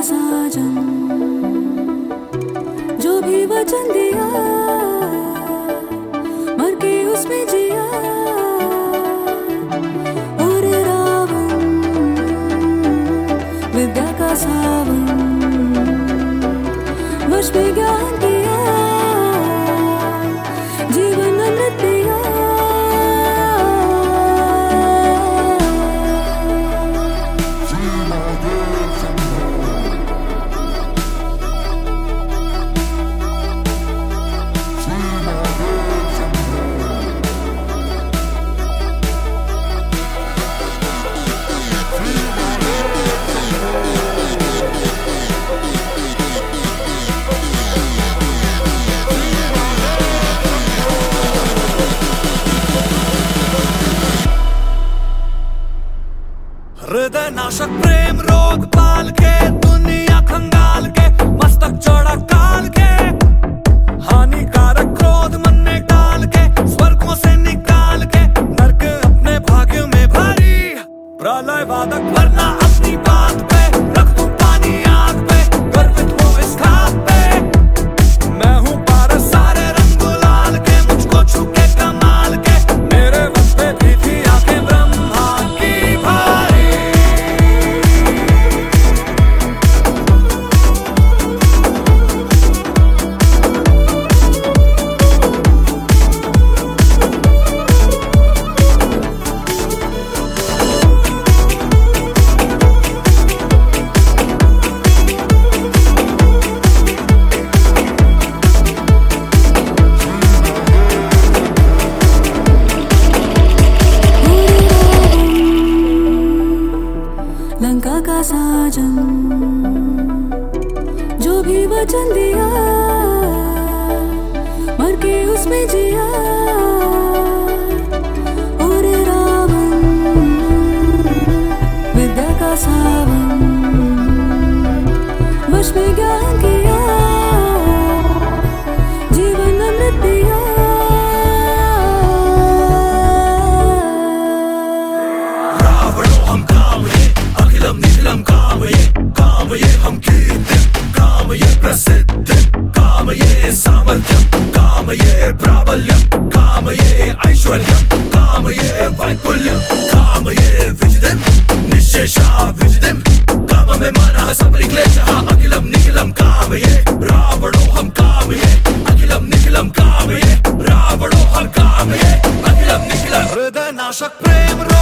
साजन जो भी वचन दिया मर के उसमें जिया और रावण विद्या का सावन वश में ज्ञान दिया जीवन अमृत दिया हृदय नाशक प्रेम रोग पाल के दुनिया खंगाल के मस्तक चौड़ा काल के हानिकारक क्रोध मन में डाल के स्वर्गों से निकाल के नरक अपने भाग्य में भारी प्रलय वादक वरना अपनी बात पे रख दूं पानी आग पे गर्वित हूँ इस खाक पे मैं हूँ पारस सारे रंग गुलाल के मुझको छू के कमाल के मेरे वक्त पे भी थी आंखें ब्रह्मा की भारी लंका का साजन जो भी वचन दिया मर के उसमें जिया और रावण विद्या का सावन वश में ज्ञान किया जीवन अमृत दिया निखिलम काम ये हम कीर्ति काम ये प्रसिद्ध काम ये सामर्थ्यम काम ये प्राबल्यम काम ये ऐश्वर्यम काम ये वैकुल्यम काम ये विजितम निश्चेषा विजितम काम में मनः संपरिक्लेशः अखिलम निखिलम काम ये रावणो हम काम ये अखिलम निखिलम काम ये रावणो हम काम ये अखिलम निखिलम हृदय नाशक प्रेम